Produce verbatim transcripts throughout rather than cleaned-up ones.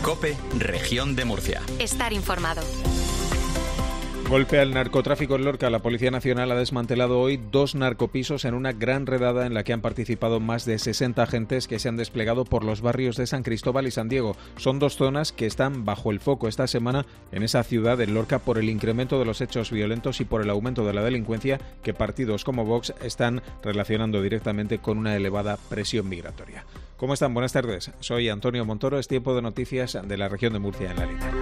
COPE, Región de Murcia. Estar informado. Golpe al narcotráfico en Lorca. La Policía Nacional ha desmantelado hoy dos narcopisos en una gran redada en la que han participado más de sesenta agentes que se han desplegado por los barrios de San Cristóbal y San Diego. Son dos zonas que están bajo el foco esta semana en esa ciudad de Lorca por el incremento de los hechos violentos y por el aumento de la delincuencia que partidos como Vox están relacionando directamente con una elevada presión migratoria. ¿Cómo están? Buenas tardes. Soy Antonio Montoro. Es tiempo de noticias de la región de Murcia en la linterna.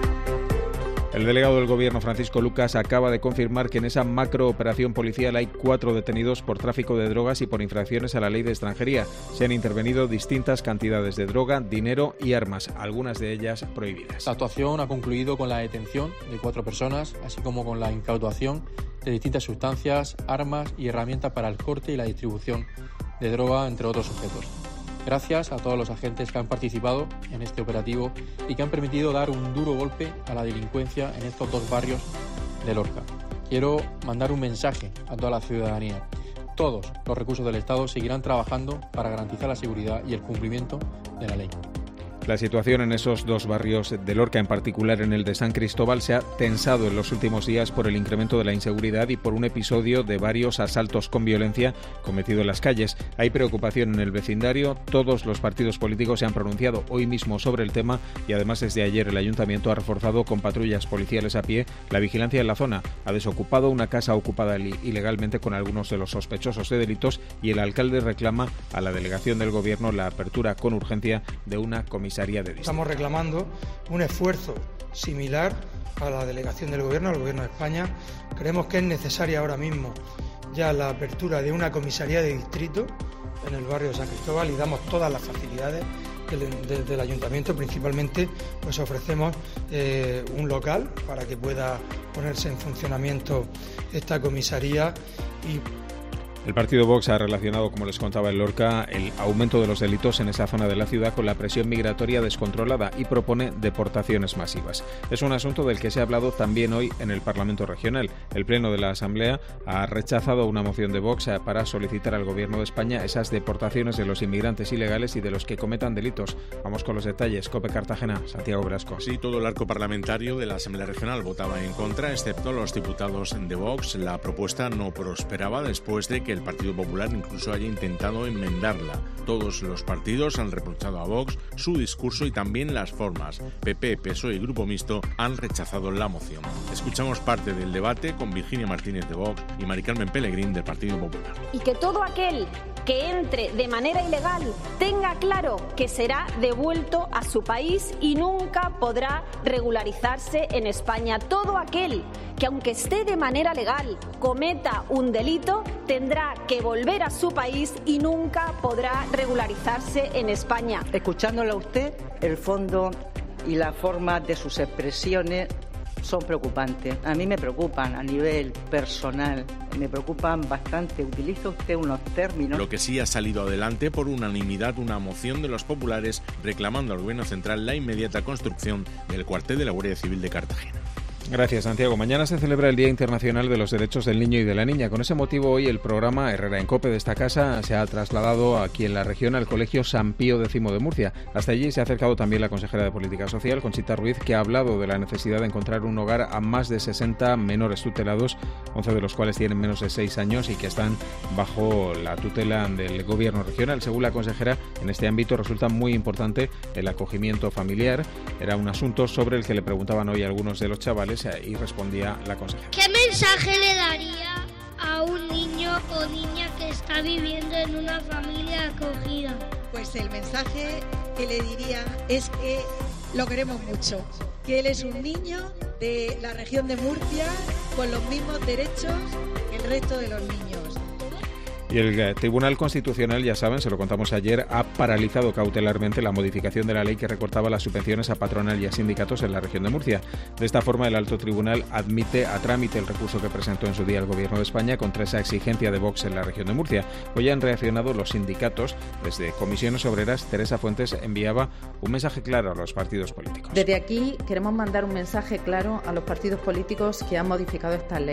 El delegado del Gobierno, Francisco Lucas, acaba de confirmar que en esa macrooperación policial hay cuatro detenidos por tráfico de drogas y por infracciones a la ley de extranjería. Se han intervenido distintas cantidades de droga, dinero y armas, algunas de ellas prohibidas. La actuación ha concluido con la detención de cuatro personas, así como con la incautación de distintas sustancias, armas y herramientas para el corte y la distribución de droga, entre otros objetos. Gracias a todos los agentes que han participado en este operativo y que han permitido dar un duro golpe a la delincuencia en estos dos barrios de Lorca. Quiero mandar un mensaje a toda la ciudadanía. Todos los recursos del Estado seguirán trabajando para garantizar la seguridad y el cumplimiento de la ley. La situación en esos dos barrios de Lorca, en particular en el de San Cristóbal, se ha tensado en los últimos días por el incremento de la inseguridad y por un episodio de varios asaltos con violencia cometido en las calles. Hay preocupación en el vecindario, todos los partidos políticos se han pronunciado hoy mismo sobre el tema y además desde ayer el Ayuntamiento ha reforzado con patrullas policiales a pie la vigilancia en la zona. Ha desocupado una casa ocupada ilegalmente con algunos de los sospechosos de delitos y el alcalde reclama a la delegación del Gobierno la apertura con urgencia de una comisión. Estamos reclamando un esfuerzo similar a la delegación del Gobierno, al Gobierno de España. Creemos que es necesaria ahora mismo ya la apertura de una comisaría de distrito en el barrio de San Cristóbal y damos todas las facilidades desde del Ayuntamiento. Principalmente pues ofrecemos eh, un local para que pueda ponerse en funcionamiento esta comisaría y El partido Vox ha relacionado, como les contaba en Lorca, el aumento de los delitos en esa zona de la ciudad con la presión migratoria descontrolada y propone deportaciones masivas. Es un asunto del que se ha hablado también hoy en el Parlamento Regional. El Pleno de la Asamblea ha rechazado una moción de Vox para solicitar al Gobierno de España esas deportaciones de los inmigrantes ilegales y de los que cometan delitos. Vamos con los detalles. COPE Cartagena, Santiago Brasco. Sí, todo el arco parlamentario de la Asamblea Regional votaba en contra, excepto los diputados de Vox. La propuesta no prosperaba después de que el Partido Popular incluso haya intentado enmendarla. Todos los partidos han reprochado a Vox su discurso y también las formas. P P, P S O E y Grupo Mixto han rechazado la moción. Escuchamos parte del debate con Virginia Martínez de Vox y Mari Carmen Pellegrín del Partido Popular. Y que todo aquel que entre de manera ilegal tenga claro que será devuelto a su país y nunca podrá regularizarse en España. Todo aquel que, aunque esté de manera legal, cometa un delito, tendrá que volver a su país y nunca podrá regularizarse en España. Escuchándolo a usted, el fondo y la forma de sus expresiones son preocupantes. A mí me preocupan a nivel personal, me preocupan bastante. Utiliza usted unos términos. Lo que sí ha salido adelante por unanimidad una moción de los populares reclamando al Gobierno Central la inmediata construcción del cuartel de la Guardia Civil de Cartagena. Gracias, Santiago. Mañana se celebra el Día Internacional de los Derechos del Niño y de la Niña. Con ese motivo, hoy el programa Herrera en COPE de esta casa se ha trasladado aquí en la región al Colegio San Pío X de Murcia. Hasta allí se ha acercado también la consejera de Política Social, Conchita Ruiz, que ha hablado de la necesidad de encontrar un hogar a más de sesenta menores tutelados, once de los cuales tienen menos de seis años y que están bajo la tutela del Gobierno regional. Según la consejera, en este ámbito resulta muy importante el acogimiento familiar. Era un asunto sobre el que le preguntaban hoy algunos de los chavales y respondía la consejera. ¿Qué mensaje le daría a un niño o niña que está viviendo en una familia acogida? Pues el mensaje que le diría es que lo queremos mucho, que él es un niño de la región de Murcia con los mismos derechos que el resto de los niños. Y el Tribunal Constitucional, ya saben, se lo contamos ayer, ha paralizado cautelarmente la modificación de la ley que recortaba las subvenciones a patronal y a sindicatos en la región de Murcia. De esta forma, el Alto Tribunal admite a trámite el recurso que presentó en su día el Gobierno de España contra esa exigencia de Vox en la región de Murcia. Hoy han reaccionado los sindicatos. Desde Comisiones Obreras, Teresa Fuentes enviaba un mensaje claro a los partidos políticos. Desde aquí queremos mandar un mensaje claro a los partidos políticos que han modificado esta ley.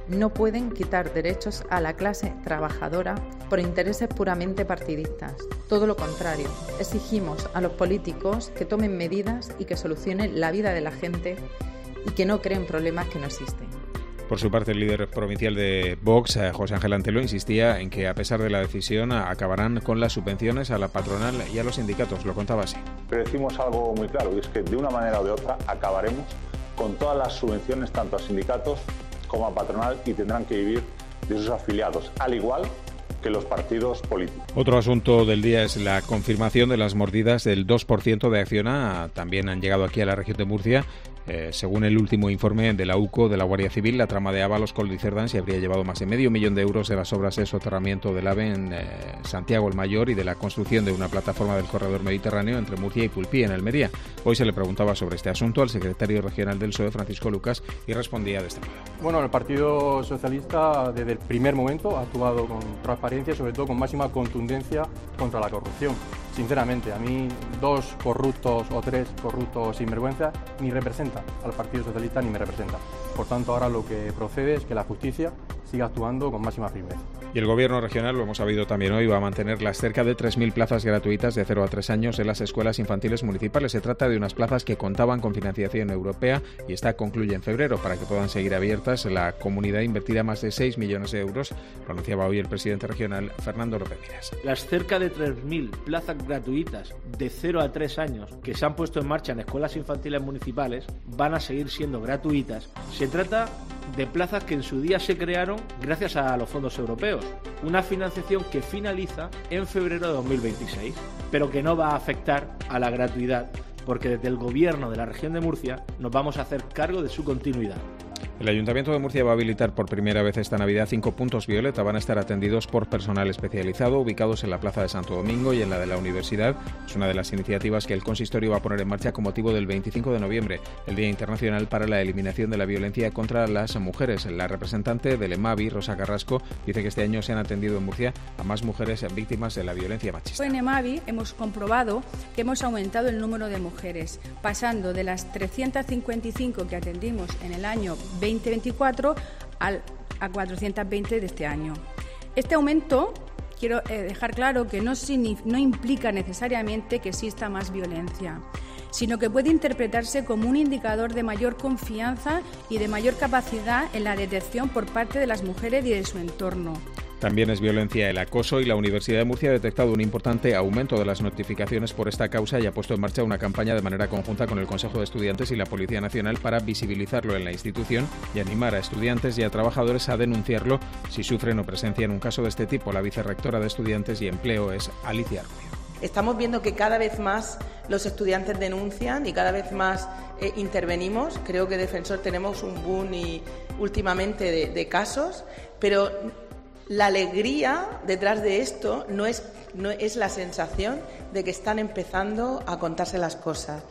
no pueden quitar derechos a la clase trabajadora por intereses puramente partidistas. Todo lo contrario, exigimos a los políticos que tomen medidas y que solucionen la vida de la gente y que no creen problemas que no existen. Por su parte, el líder provincial de Vox, José Ángel Antelo, insistía en que, a pesar de la decisión, acabarán con las subvenciones a la patronal y a los sindicatos. Lo contaba así. Pero decimos algo muy claro, y es que de una manera o de otra acabaremos con todas las subvenciones tanto a sindicatos como a patronal y tendrán que vivir de sus afiliados, al igual que los partidos políticos. Otro asunto del día es la confirmación de las mordidas del dos por ciento de Acciona. También han llegado aquí a la región de Murcia. Eh, según el último informe de la U C O de la Guardia Civil, la trama de Ábalos, Coldo y Cerdán se habría llevado más de medio millón de euros de las obras de soterramiento del AVE en eh, Santiago el Mayor y de la construcción de una plataforma del corredor mediterráneo entre Murcia y Pulpí, en Almería. Hoy se le preguntaba sobre este asunto al secretario regional del P S O E, Francisco Lucas, y respondía de este modo. Bueno, el Partido Socialista desde el primer momento ha actuado con transparencia, sobre todo con máxima contundencia contra la corrupción. Sinceramente, a mí dos corruptos o tres corruptos sinvergüenza ni representan al Partido Socialista ni me representa. Por tanto, ahora lo que procede es que la justicia siga actuando con máxima firmeza. Y el Gobierno regional, lo hemos sabido también hoy, va a mantener las cerca de tres mil plazas gratuitas de cero a tres años en las escuelas infantiles municipales. Se trata de unas plazas que contaban con financiación europea y esta concluye en febrero. Para que puedan seguir abiertas, la comunidad invertirá más de seis millones de euros, lo anunciaba hoy el presidente regional, Fernando López Miras. Las cerca de tres mil plazas gratuitas de cero a tres años que se han puesto en marcha en escuelas infantiles municipales van a seguir siendo gratuitas. Se trata de plazas que en su día se crearon gracias a los fondos europeos. Una financiación que finaliza en febrero de dos mil veintiséis, pero que no va a afectar a la gratuidad, porque desde el Gobierno de la región de Murcia nos vamos a hacer cargo de su continuidad. El Ayuntamiento de Murcia va a habilitar por primera vez esta Navidad cinco puntos Violeta. Van a estar atendidos por personal especializado, ubicados en la Plaza de Santo Domingo y en la de la Universidad. Es una de las iniciativas que el consistorio va a poner en marcha con motivo del veinticinco de noviembre, el Día Internacional para la Eliminación de la Violencia contra las Mujeres. La representante del EMAVI, Rosa Carrasco, dice que este año se han atendido en Murcia a más mujeres víctimas de la violencia machista. En EMAVI hemos comprobado que hemos aumentado el número de mujeres, pasando de las trescientas cincuenta y cinco que atendimos en el año veinte veinticuatro al, a cuatrocientas veinte de este año. Este aumento, quiero eh, dejar claro que no, no implica necesariamente que exista más violencia, sino que puede interpretarse como un indicador de mayor confianza y de mayor capacidad en la detección por parte de las mujeres y de su entorno. También es violencia el acoso y la Universidad de Murcia ha detectado un importante aumento de las notificaciones por esta causa y ha puesto en marcha una campaña de manera conjunta con el Consejo de Estudiantes y la Policía Nacional para visibilizarlo en la institución y animar a estudiantes y a trabajadores a denunciarlo si sufren o presencian un caso de este tipo. La vicerrectora de Estudiantes y Empleo es Alicia Rubio. Estamos viendo que cada vez más los estudiantes denuncian y cada vez más eh, intervenimos. Creo que Defensor tenemos un boom y, últimamente de, de casos, pero la alegría detrás de esto no es, no es la sensación de que están empezando a contarse las cosas.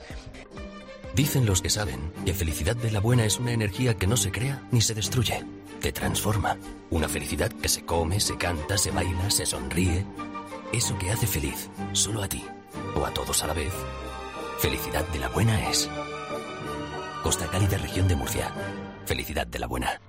Dicen los que saben que felicidad de la buena es una energía que no se crea ni se destruye, que transforma. Una felicidad que se come, se canta, se baila, se sonríe. Eso que hace feliz solo a ti o a todos a la vez. Felicidad de la buena es Costa Cálida, región de Murcia. Felicidad de la buena.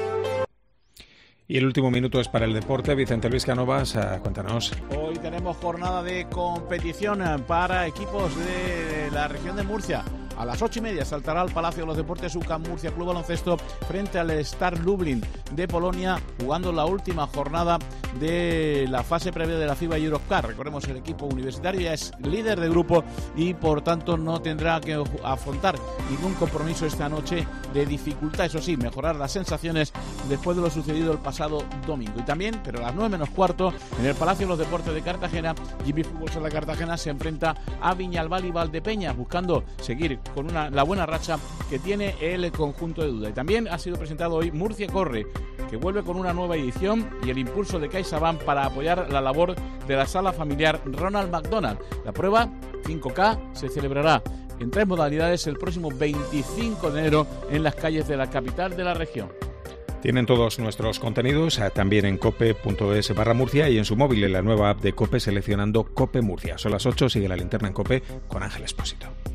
Y el último minuto es para el deporte. Vicente Luis Cánovas, cuéntanos. Hoy tenemos jornada de competición para equipos de la región de Murcia. A las ocho y media saltará al Palacio de los Deportes U C A M Murcia Club Baloncesto frente al Star Lublin de Polonia, jugando la última jornada de la fase previa de la FIBA Europe Cup. Recordemos, el equipo universitario ya es líder de grupo y por tanto no tendrá que afrontar ningún compromiso esta noche de dificultad. Eso sí, mejorar las sensaciones después de lo sucedido el pasado domingo. Y también, pero a las nueve menos cuarto, en el Palacio de los Deportes de Cartagena, G B Fútbol Sala Cartagena se enfrenta a Viñalbal y Valdepeñas, buscando seguir con una, la buena racha que tiene el conjunto de Duda. Y también ha sido presentado hoy Murcia Corre, que vuelve con una nueva edición y el impulso de CaixaBank para apoyar la labor de la sala familiar Ronald McDonald. La prueba cinco K se celebrará en tres modalidades el próximo veinticinco de enero en las calles de la capital de la región. Tienen todos nuestros contenidos también en cope punto es barra Murcia y en su móvil en la nueva app de COPE seleccionando COPE Murcia. Son las ocho, sigue la linterna en COPE con Ángel Expósito.